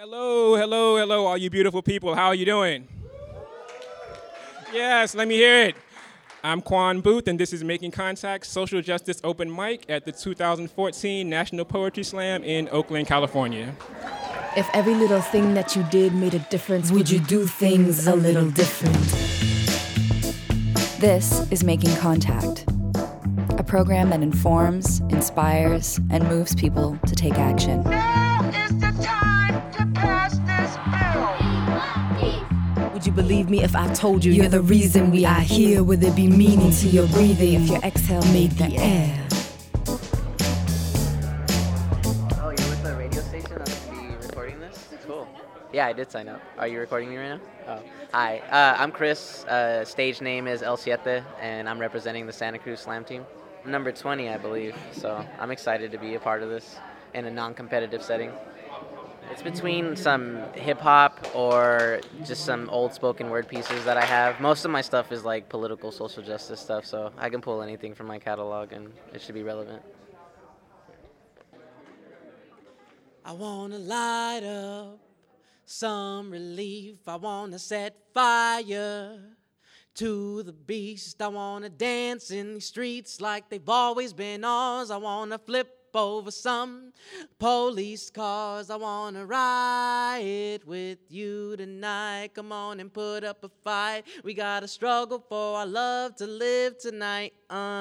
Hello, hello, hello, all you beautiful people. How are you doing? Yes, let me hear it. I'm Quan Booth, and this is Making Contact Social Justice Open Mic at the 2014 National Poetry Slam in Oakland, California. If every little thing that you did made a difference, would you do things a little different? This is Making Contact, a program that informs, inspires, and moves people to take action. Now is the time to pass this bill. Would you believe me if I told you you're the reason we are here? Would there be meaning to your breathing if your exhale made the air? Oh, you're with the radio station that's going to be recording this? Cool. Yeah, I did sign up. Are you recording me right now? Oh. Hi, I'm Chris. Stage name is El Siete, and I'm representing the Santa Cruz Slam team. I'm number 20, I believe, so I'm excited to be a part of this in a non-competitive setting. It's between some hip-hop or just some old spoken word pieces that I have. Most of my stuff is like political, social justice stuff, so I can pull anything from my catalog and it should be relevant. I wanna light up some relief. I wanna set fire to the beast. I wanna dance in the streets like they've always been ours. I wanna flip over some police cars. I wanna ride with you tonight. Come on and put up a fight. We gotta struggle for our love to live tonight.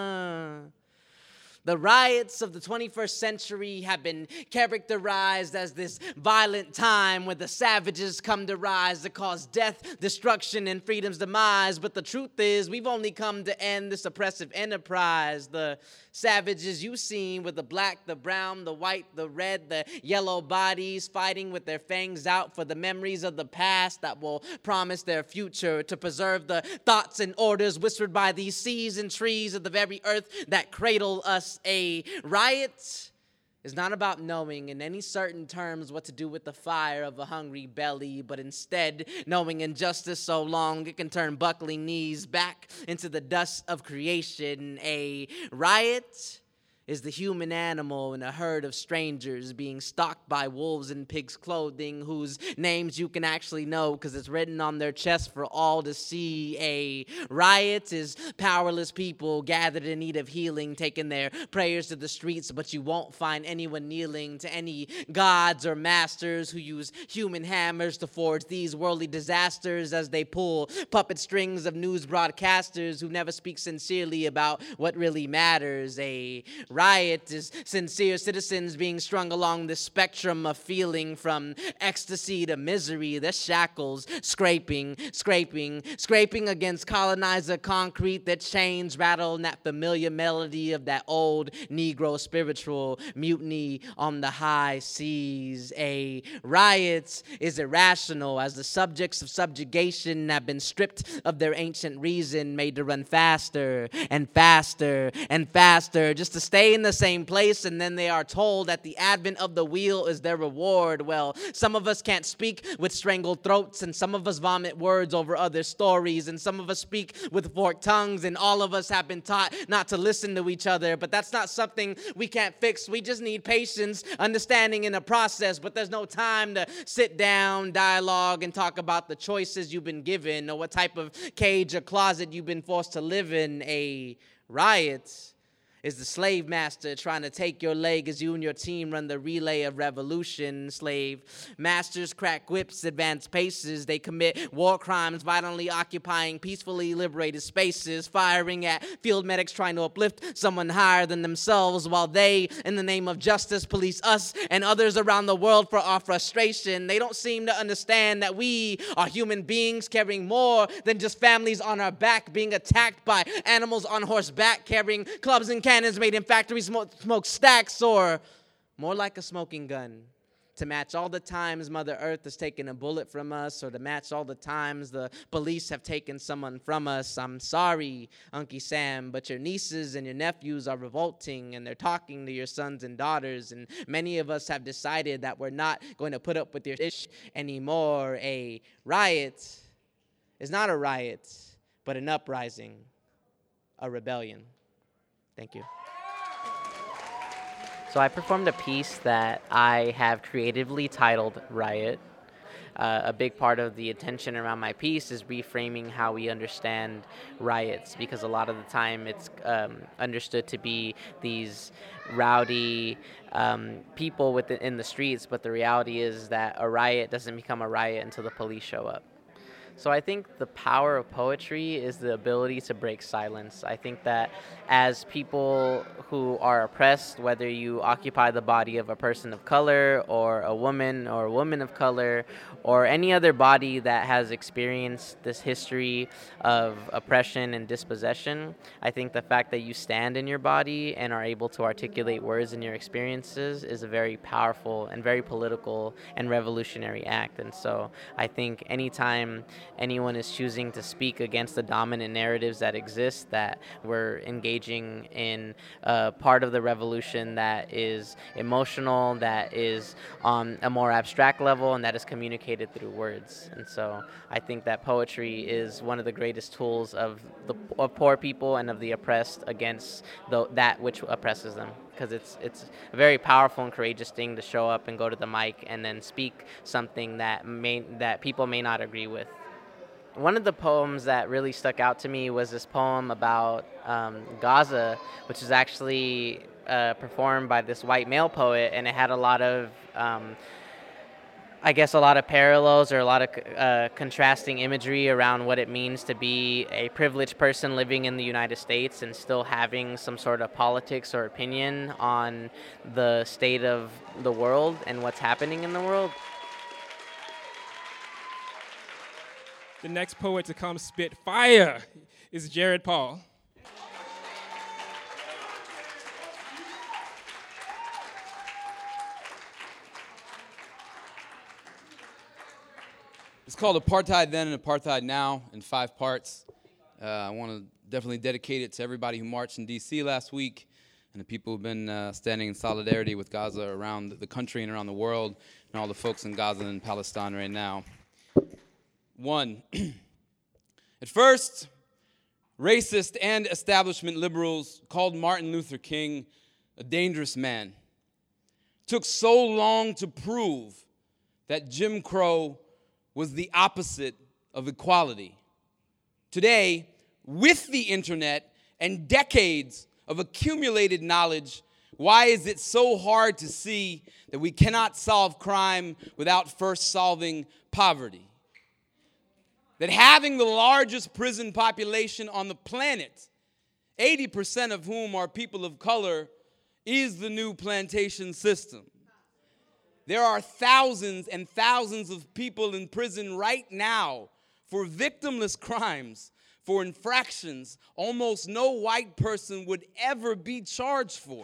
The riots of the 21st century have been characterized as this violent time where the savages come to rise to cause death, destruction, and freedom's demise. But the truth is, we've only come to end this oppressive enterprise. The savages you've seen with the black, the brown, the white, the red, the yellow bodies fighting with their fangs out for the memories of the past that will promise their future, to preserve the thoughts and orders whispered by these seas and trees of the very earth that cradle us. A riot is not about knowing in any certain terms what to do with the fire of a hungry belly, but instead knowing injustice so long it can turn buckling knees back into the dust of creation. A riot is the human animal in a herd of strangers being stalked by wolves in pigs' clothing, whose names you can actually know because it's written on their chest for all to see. A riot is powerless people gathered in need of healing, taking their prayers to the streets, but you won't find anyone kneeling to any gods or masters who use human hammers to forge these worldly disasters as they pull puppet strings of news broadcasters who never speak sincerely about what really matters. A riot is sincere citizens being strung along the spectrum of feeling from ecstasy to misery. Their shackles scraping against colonizer concrete. Their chains rattle in that familiar melody of that old Negro spiritual mutiny on the high seas. A riot is irrational as the subjects of subjugation have been stripped of their ancient reason, made to run faster and faster and faster just to stay in the same place, and then they are told that the advent of the wheel is their reward. Well, some of us can't speak with strangled throats, and some of us vomit words over other stories, and some of us speak with forked tongues, and all of us have been taught not to listen to each other. But that's not something we can't fix. We just need patience, understanding in the process, but there's no time to sit down, dialogue, and talk about the choices you've been given or what type of cage or closet you've been forced to live in. A riot is the slave master trying to take your leg as you and your team run the relay of revolution. Slave masters crack whips, advance paces. They commit war crimes, violently occupying peacefully liberated spaces, firing at field medics trying to uplift someone higher than themselves, while they, in the name of justice, police us and others around the world for our frustration. They don't seem to understand that we are human beings carrying more than just families on our back, being attacked by animals on horseback, carrying clubs and cannons made in factory smokestacks, or more like a smoking gun, to match all the times Mother Earth has taken a bullet from us, or to match all the times the police have taken someone from us. I'm sorry, Uncle Sam, but your nieces and your nephews are revolting, and they're talking to your sons and daughters, and many of us have decided that we're not going to put up with your ish anymore. A riot is not a riot, but an uprising, a rebellion. Thank you. So I performed a piece that I have creatively titled Riot. A big part of the attention around my piece is reframing how we understand riots, because a lot of the time it's understood to be these rowdy people in the streets, but the reality is that a riot doesn't become a riot until the police show up. So I think the power of poetry is the ability to break silence. I think that as people who are oppressed, whether you occupy the body of a person of color or a woman of color or any other body that has experienced this history of oppression and dispossession, I think the fact that you stand in your body and are able to articulate words in your experiences is a very powerful and very political and revolutionary act. And so I think anytime anyone is choosing to speak against the dominant narratives that exist, that we're engaging in a part of the revolution that is emotional, that is on a more abstract level, and that is communicated through words. And so I think that poetry is one of the greatest tools of poor people and of the oppressed against that which oppresses them, because it's a very powerful and courageous thing to show up and go to the mic and then speak something that people may not agree with. One of the poems that really stuck out to me was this poem about Gaza, which is actually performed by this white male poet, and it had a lot of parallels or a lot of contrasting imagery around what it means to be a privileged person living in the United States and still having some sort of politics or opinion on the state of the world and what's happening in the world. The next poet to come spit fire is Jared Paul. It's called Apartheid Then and Apartheid Now in 5 parts. I want to definitely dedicate it to everybody who marched in D.C. last week and the people who've been standing in solidarity with Gaza around the country and around the world, and all the folks in Gaza and Palestine right now. 1. At first, racist and establishment liberals called Martin Luther King a dangerous man. It took so long to prove that Jim Crow was the opposite of equality. Today, with the internet and decades of accumulated knowledge, why is it so hard to see that we cannot solve crime without first solving poverty? That having the largest prison population on the planet, 80% of whom are people of color, is the new plantation system. There are thousands and thousands of people in prison right now for victimless crimes, for infractions almost no white person would ever be charged for.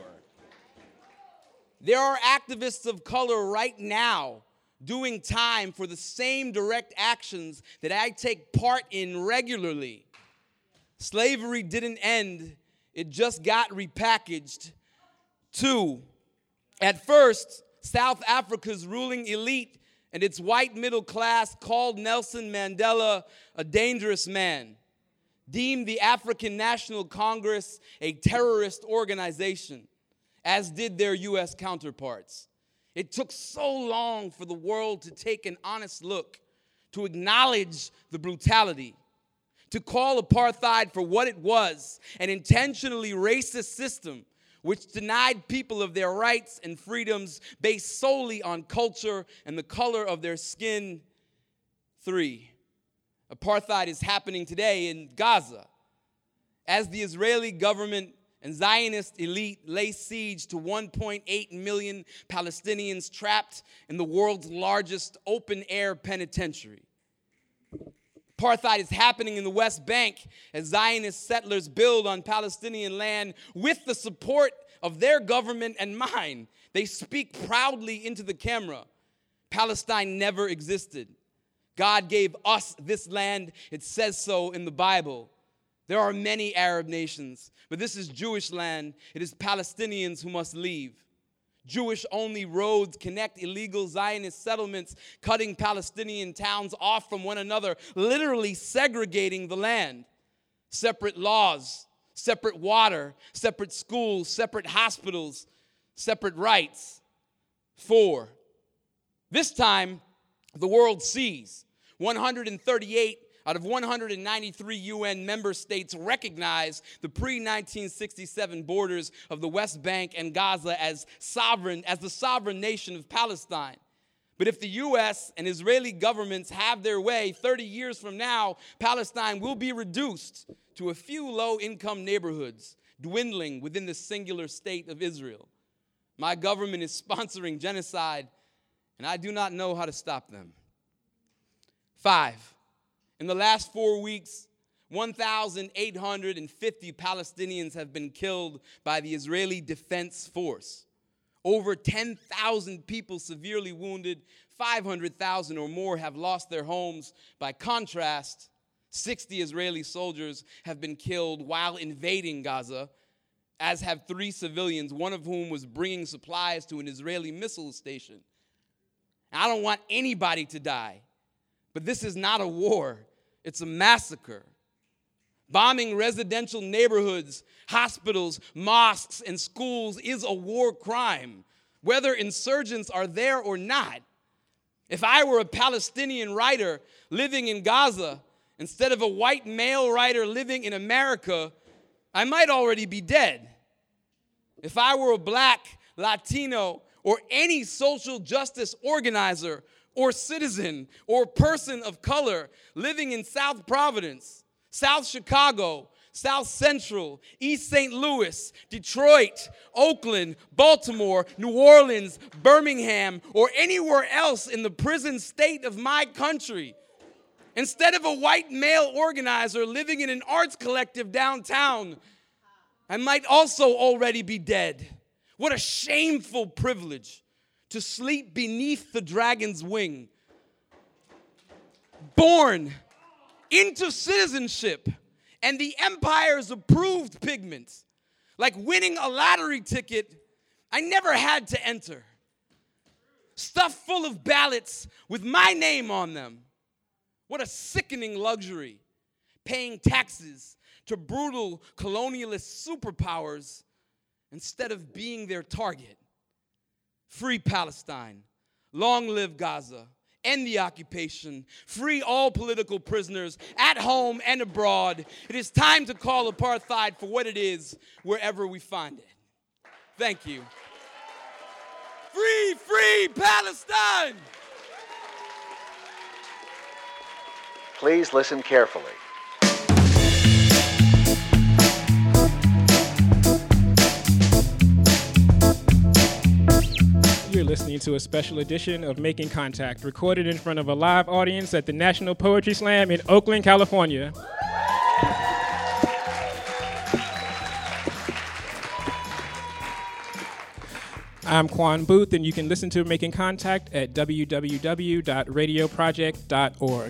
There are activists of color right now doing time for the same direct actions that I take part in regularly. Slavery didn't end, it just got repackaged. 2, at first, South Africa's ruling elite and its white middle class called Nelson Mandela a dangerous man, deemed the African National Congress a terrorist organization, as did their U.S. counterparts. It took so long for the world to take an honest look, to acknowledge the brutality, to call apartheid for what it was, an intentionally racist system which denied people of their rights and freedoms based solely on culture and the color of their skin. 3, apartheid is happening today in Gaza. As the Israeli government and Zionist elite lay siege to 1.8 million Palestinians trapped in the world's largest open-air penitentiary. Apartheid is happening in the West Bank as Zionist settlers build on Palestinian land with the support of their government and mine. They speak proudly into the camera. Palestine never existed. God gave us this land. It says so in the Bible. There are many Arab nations, but this is Jewish land. It is Palestinians who must leave. Jewish-only roads connect illegal Zionist settlements, cutting Palestinian towns off from one another, literally segregating the land. Separate laws, separate water, separate schools, separate hospitals, separate rights. 4. This time, the world sees 138 out of 193 UN member states recognize the pre-1967 borders of the West Bank and Gaza as the sovereign nation of Palestine. But if the U.S. and Israeli governments have their way, 30 years from now, Palestine will be reduced to a few low-income neighborhoods, dwindling within the singular state of Israel. My government is sponsoring genocide, and I do not know how to stop them. 5. In the last 4 weeks, 1,850 Palestinians have been killed by the Israeli Defense Force. Over 10,000 people severely wounded, 500,000 or more have lost their homes. By contrast, 60 Israeli soldiers have been killed while invading Gaza, as have 3 civilians, one of whom was bringing supplies to an Israeli missile station. I don't want anybody to die, but this is not a war. It's a massacre. Bombing residential neighborhoods, hospitals, mosques, and schools is a war crime, whether insurgents are there or not. If I were a Palestinian writer living in Gaza, instead of a white male writer living in America, I might already be dead. If I were a black, Latino, or any social justice organizer or citizen or person of color living in South Providence, South Chicago, South Central, East St. Louis, Detroit, Oakland, Baltimore, New Orleans, Birmingham, or anywhere else in the prison state of my country, instead of a white male organizer living in an arts collective downtown, I might also already be dead. What a shameful privilege to sleep beneath the dragon's wing. Born into citizenship and the empire's approved pigments, like winning a lottery ticket I never had to enter. Stuffed full of ballots with my name on them. What a sickening luxury, paying taxes to brutal colonialist superpowers instead of being their target. Free Palestine. Long live Gaza. End the occupation. Free all political prisoners at home and abroad. It is time to call apartheid for what it is wherever we find it. Thank you. Free, free Palestine! Please listen carefully. You're listening to a special edition of Making Contact, recorded in front of a live audience at the National Poetry Slam in Oakland, California. I'm Quan Booth, and you can listen to Making Contact at www.radioproject.org.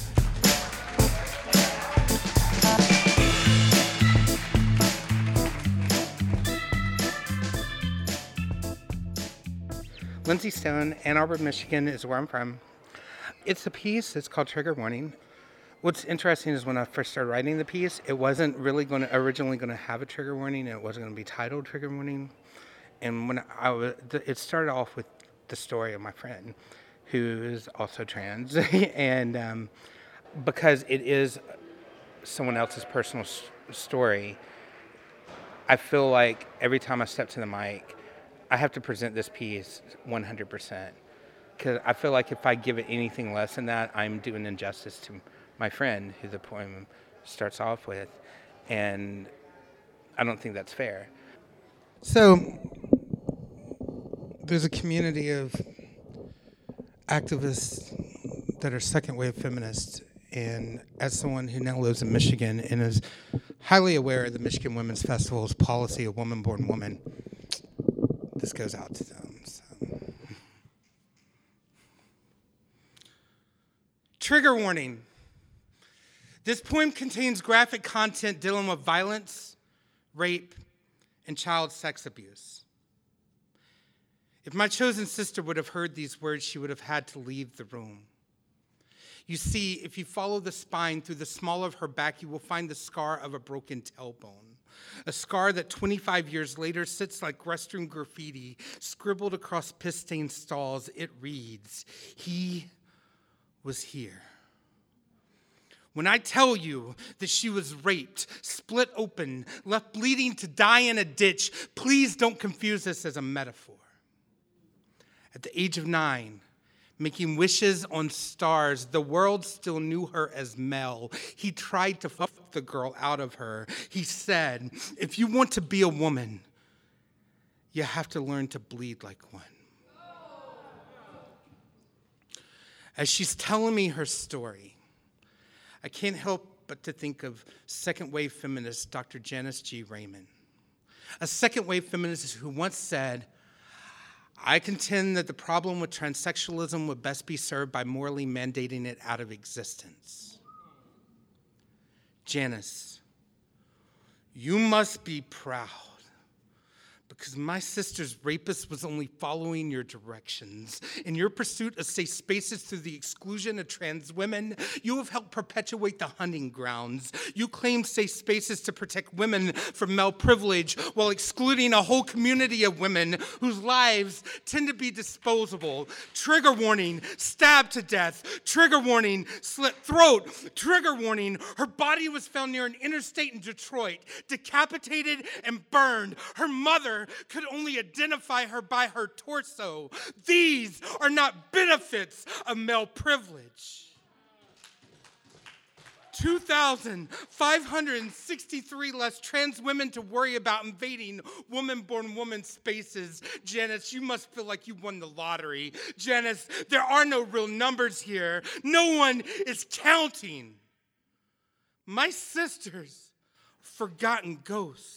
Lindsay Stone, Ann Arbor, Michigan is where I'm from. It's a piece, it's called Trigger Warning. What's interesting is when I first started writing the piece, it wasn't really originally going to have a trigger warning, and it wasn't going to be titled Trigger Warning. And when it started off with the story of my friend, who is also trans, and because it is someone else's personal story, I feel like every time I step to the mic, I have to present this piece 100%. Because I feel like if I give it anything less than that, I'm doing injustice to my friend, who the poem starts off with. And I don't think that's fair. So there's a community of activists that are second wave feminists. And as someone who now lives in Michigan and is highly aware of the Michigan Women's Festival's policy of woman born woman, this goes out to them. So. Trigger warning. This poem contains graphic content dealing with violence, rape, and child sex abuse. If my chosen sister would have heard these words, she would have had to leave the room. You see, if you follow the spine through the small of her back, you will find the scar of a broken tailbone. a scar that 25 years later sits like restroom graffiti, scribbled across piss-stained stalls. It reads, "He was here." When I tell you that she was raped, split open, left bleeding to die in a ditch, please don't confuse this as a metaphor. At the age of 9, making wishes on stars, the world still knew her as Mel. He tried to fuck the girl out of her. He said, "If you want to be a woman, you have to learn to bleed like one." As she's telling me her story, I can't help but to think of second-wave feminist Dr. Janice G. Raymond, a second-wave feminist who once said, "I contend that the problem with transsexualism would best be served by morally mandating it out of existence." Janice, you must be proud, because my sister's rapist was only following your directions. In your pursuit of safe spaces through the exclusion of trans women, you have helped perpetuate the hunting grounds. You claim safe spaces to protect women from male privilege while excluding a whole community of women whose lives tend to be disposable. Trigger warning, stabbed to death. Trigger warning, slit throat. Trigger warning, her body was found near an interstate in Detroit, decapitated and burned. Her mother could only identify her by her torso. These are not benefits of male privilege. 2,563 less trans women to worry about invading woman-born woman spaces. Janice, you must feel like you won the lottery. Janice, there are no real numbers here. No one is counting. My sister's forgotten ghosts.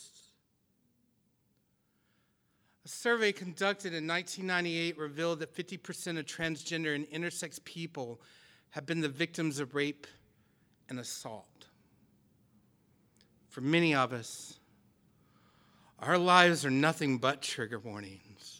A survey conducted in 1998 revealed that 50% of transgender and intersex people have been the victims of rape and assault. For many of us, our lives are nothing but trigger warnings.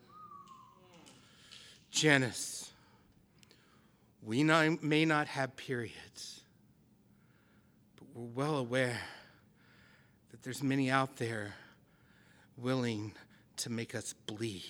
Janice, we may not have periods, but we're well aware that there's many out there willing to make us bleed.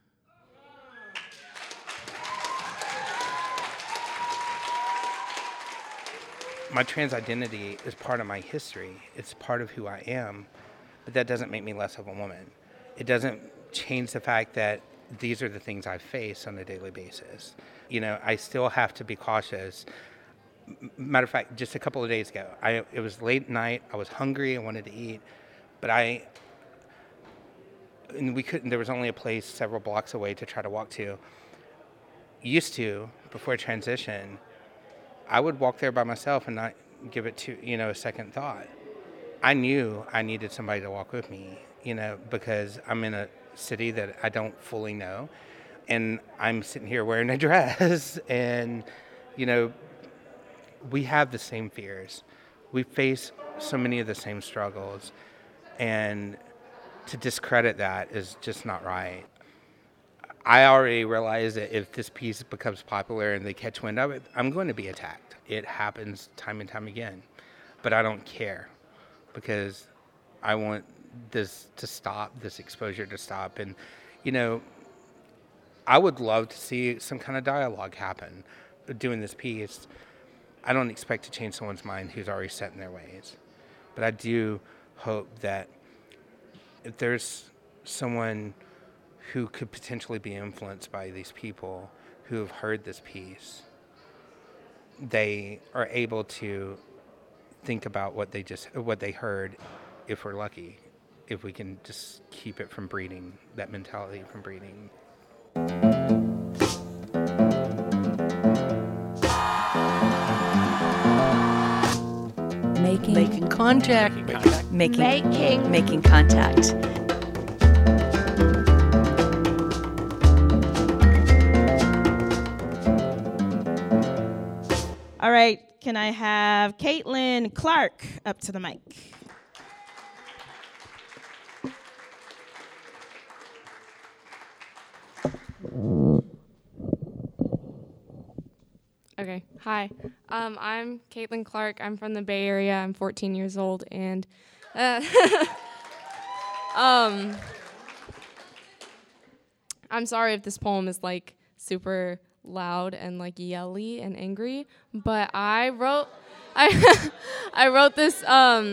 My trans identity is part of my history. It's part of who I am, but that doesn't make me less of a woman. It doesn't change the fact that these are the things I face on a daily basis. You know, I still have to be cautious. Matter of fact, just a couple of days ago, it was late night, I was hungry, I wanted to eat, but and we couldn't, there was only a place several blocks away to try to walk to. Used to, before transition, I would walk there by myself and not give it to, a second thought. I knew I needed somebody to walk with me, because I'm in a city that I don't fully know. And I'm sitting here wearing a dress and, we have the same fears. We face so many of the same struggles. And to discredit that is just not right. I already realize that if this piece becomes popular and they catch wind of it, I'm going to be attacked. It happens time and time again. But I don't care because I want this to stop, this exposure to stop. And, I would love to see some kind of dialogue happen doing this piece. I don't expect to change someone's mind who's already set in their ways. But I do hope that if there's someone who could potentially be influenced by these people who have heard this piece, they are able to think about what they heard, if we're lucky, if we can just keep it from breeding, that mentality from breeding. Making contact. Making contact. All right, can I have Caitlin Clark up to the mic? Okay, hi. I'm Caitlin Clark. I'm from the Bay Area. I'm 14 years old, and I'm sorry if this poem is like super loud and like yelly and angry, but I wrote this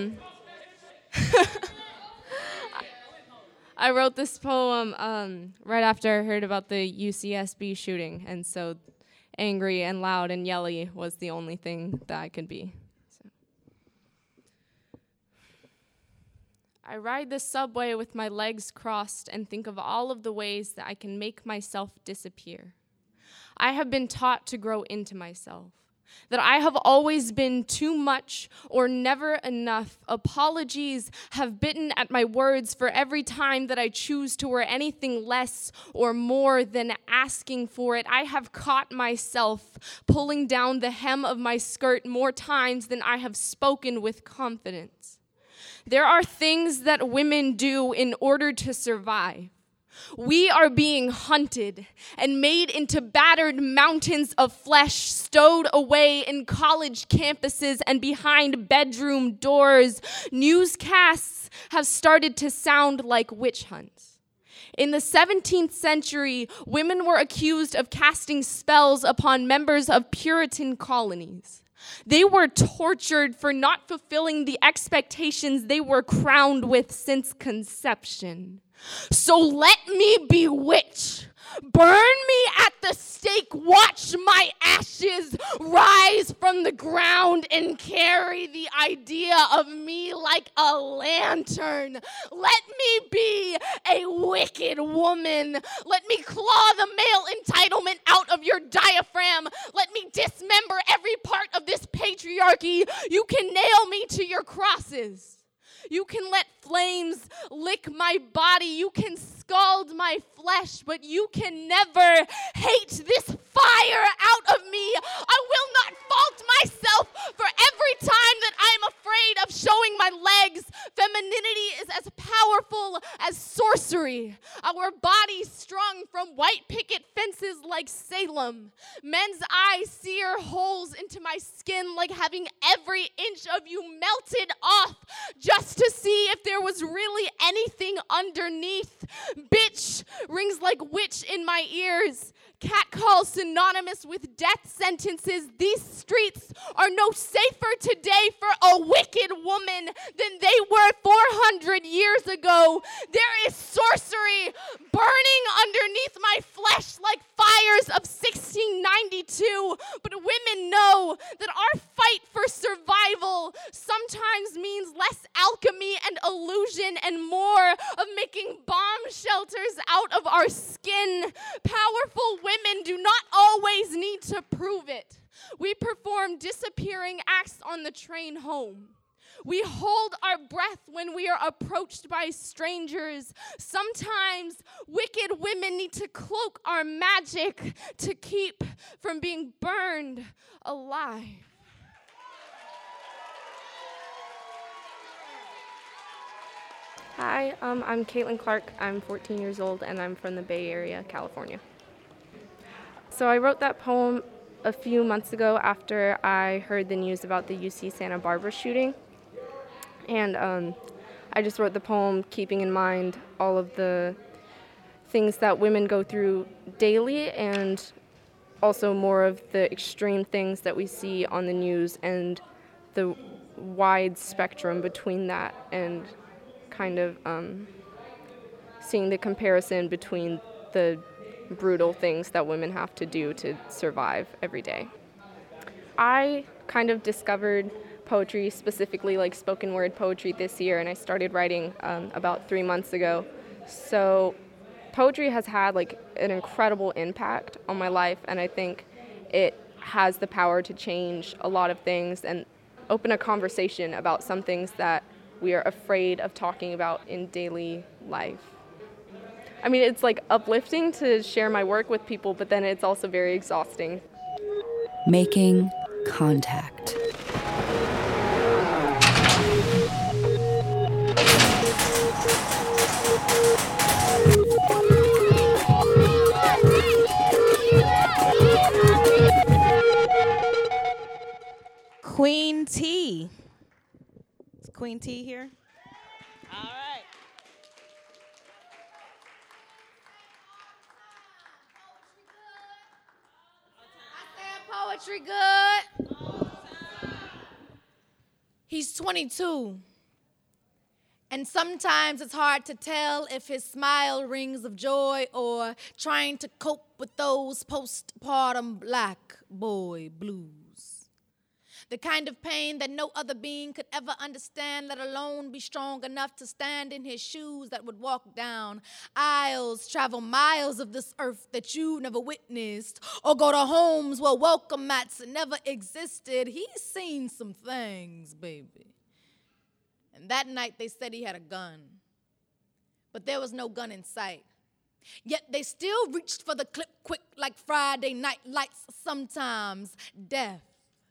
I wrote this poem right after I heard about the UCSB shooting, and so angry and loud and yelly was the only thing that I could be. So. I ride the subway with my legs crossed and think of all of the ways that I can make myself disappear. I have been taught to grow into myself, that I have always been too much or never enough. Apologies have bitten at my words for every time that I choose to wear anything less or more than asking for it. I have caught myself pulling down the hem of my skirt more times than I have spoken with confidence. There are things that women do in order to survive. We are being hunted and made into battered mountains of flesh, stowed away in college campuses and behind bedroom doors. Newscasts have started to sound like witch hunts. In the 17th century, women were accused of casting spells upon members of Puritan colonies. They were tortured for not fulfilling the expectations they were crowned with since conception. So let me bewitch. Burn me at the stake, watch my ashes rise from the ground and carry the idea of me like a lantern. Let me be a wicked woman. Let me claw the male entitlement out of your diaphragm. Let me dismember every part of this patriarchy. You can nail me to your crosses. You can let flames lick my body. You can scald my flesh, but you can never hate this fire out of me. I will not fault myself for every time that I'm afraid of showing my legs. Femininity is as powerful as sorcery. Our bodies strung from white picket fences like Salem. Men's eyes sear holes into my skin like having every inch of you melted off just to see if there was really anything underneath. Bitch rings like witch in my ears. Catcalls synonymous with death sentences. These streets are no safer today for a wicked woman than they were 400 years ago. There is sorcery burning underneath my flesh like fires of 1692. But women know that our fight for survival sometimes means less alchemy and illusion and more of making bomb shelters out of our skin. Powerful women do not always need to prove it. We perform disappearing acts on the train home. We hold our breath when we are approached by strangers. Sometimes wicked women need to cloak our magic to keep from being burned alive. Hi, I'm Caitlin Clark. I'm 14 years old, and I'm from the Bay Area, California. So I wrote that poem a few months ago after I heard the news about the UC Santa Barbara shooting. And I just wrote the poem keeping in mind all of the things that women go through daily and also more of the extreme things that we see on the news and the wide spectrum between that and kind of seeing the comparison between the brutal things that women have to do to survive every day. I kind of discovered poetry, specifically like spoken word poetry, this year, and I started writing about 3 months ago. So poetry has had like an incredible impact on my life, and I think it has the power to change a lot of things and open a conversation about some things that we are afraid of talking about in daily life. I mean, it's like uplifting to share my work with people, but then it's also very exhausting. Making contact. Queen T. Is Queen T here? All right. Poetry good. He's 22. And sometimes it's hard to tell if his smile rings of joy or trying to cope with those postpartum black boy blues. The kind of pain that no other being could ever understand, let alone be strong enough to stand in his shoes that would walk down aisles, travel miles of this earth that you never witnessed, or go to homes where welcome mats never existed. He's seen some things, baby. And that night they said he had a gun, but there was no gun in sight. Yet they still reached for the clip quick like Friday night lights. Sometimes death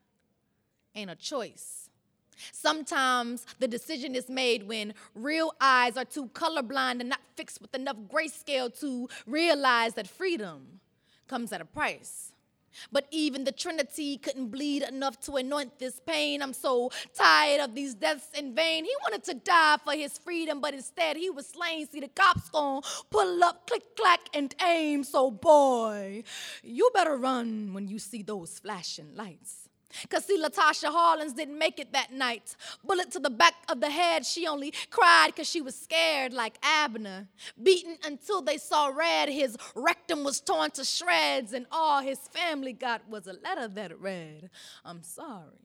ain't a choice. Sometimes the decision is made when real eyes are too colorblind and not fixed with enough grayscale to realize that freedom comes at a price. But even the Trinity couldn't bleed enough to anoint this pain. I'm so tired of these deaths in vain. He wanted to die for his freedom, but instead he was slain. See, the cops gon' pull up, click, clack, and aim. So boy, you better run when you see those flashing lights. Cause see, Latasha Harlins didn't make it that night. Bullet to the back of the head, she only cried cause she was scared like Abner. Beaten until they saw red, his rectum was torn to shreds, and all his family got was a letter that read, "I'm sorry."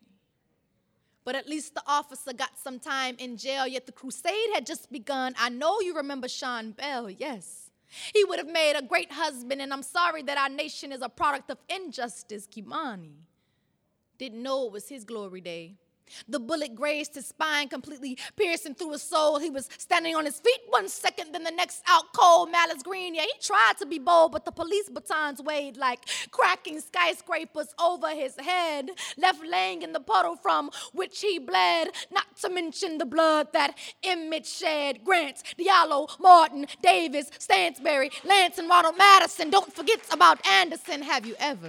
But at least the officer got some time in jail, yet the crusade had just begun. I know you remember Sean Bell, yes. He would have made a great husband, and I'm sorry that our nation is a product of injustice, Kimani. Didn't know it was his glory day. The bullet grazed his spine, completely piercing through his soul. He was standing on his feet 1 second, then the next out cold. Malice Green, yeah, he tried to be bold, but the police batons weighed like cracking skyscrapers over his head, left laying in the puddle from which he bled, not to mention the blood that Emmett shed. Grant, Diallo, Martin, Davis, Stansberry, Lance, and Ronald Madison. Don't forget about Anderson. Have you ever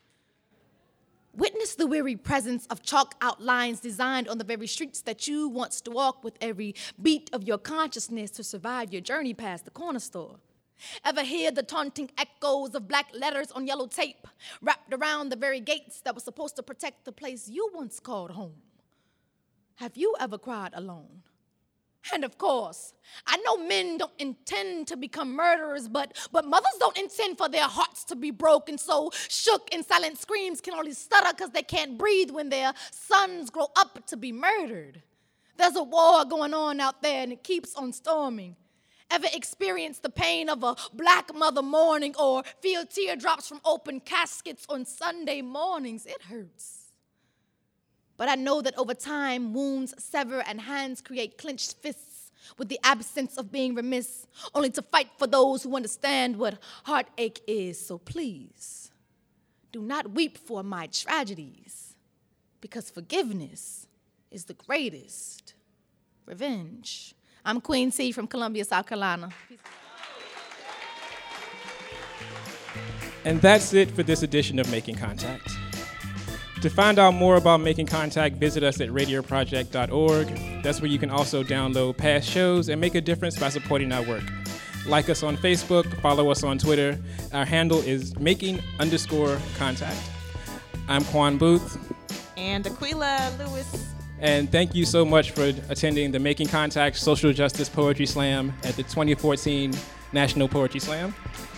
witness the weary presence of chalk outlines designed on the very streets that you wants to walk with every beat of your consciousness to survive your journey past the corner store? Ever hear the taunting echoes of black letters on yellow tape wrapped around the very gates that were supposed to protect the place you once called home? Have you ever cried alone? And of course, I know men don't intend to become murderers, but mothers don't intend for their hearts to be broken. So shook and silent screams can only stutter because they can't breathe when their sons grow up to be murdered. There's a war going on out there and it keeps on storming. Ever experienced the pain of a black mother mourning or feel teardrops from open caskets on Sunday mornings? It hurts. But I know that over time, wounds sever and hands create clenched fists with the absence of being remiss, only to fight for those who understand what heartache is. So please, do not weep for my tragedies, because forgiveness is the greatest revenge. I'm Queen C from Columbia, South Carolina. And that's it for this edition of Making Contact. To find out more about Making Contact, visit us at radioproject.org. That's where you can also download past shows and make a difference by supporting our work. Like us on Facebook, follow us on Twitter. Our handle is making_contact. I'm Quan Booth. And Aquila Lewis. And thank you so much for attending the Making Contact Social Justice Poetry Slam at the 2014 National Poetry Slam.